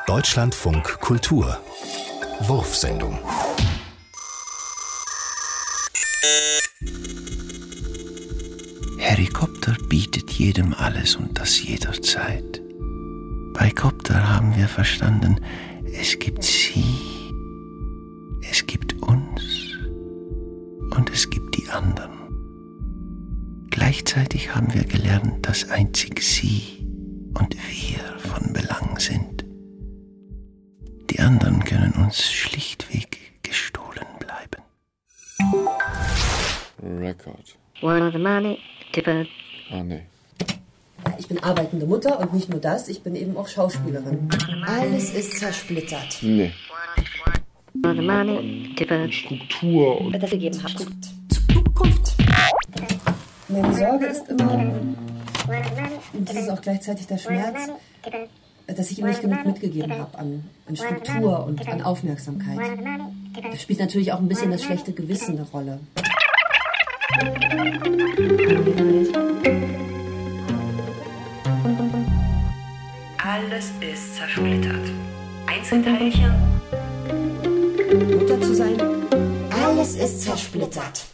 Deutschlandfunk Kultur Wurfsendung. Helikopter bietet jedem alles und das jederzeit. Bei Kopter haben wir verstanden, es gibt sie, es gibt uns und es gibt die anderen. Gleichzeitig haben wir gelernt, dass einzig sie und wir von Belang sind. Die anderen können uns schlichtweg gestohlen bleiben. Record. One of the money, tipper. Ah, nee. Ich bin arbeitende Mutter und nicht nur das, ich bin eben auch Schauspielerin. Alles ist zersplittert. Nee. One of the money, tipper. Struktur und Das gegeben hat. Zukunft. Meine Sorge ist immer, und das ist auch gleichzeitig der Schmerz, dass ich ihm nicht genug mitgegeben habe an Struktur und an Aufmerksamkeit. Da spielt natürlich auch ein bisschen das schlechte Gewissen eine Rolle. Alles ist zersplittert. Einzelteilchen. Mutter zu sein, alles ist zersplittert.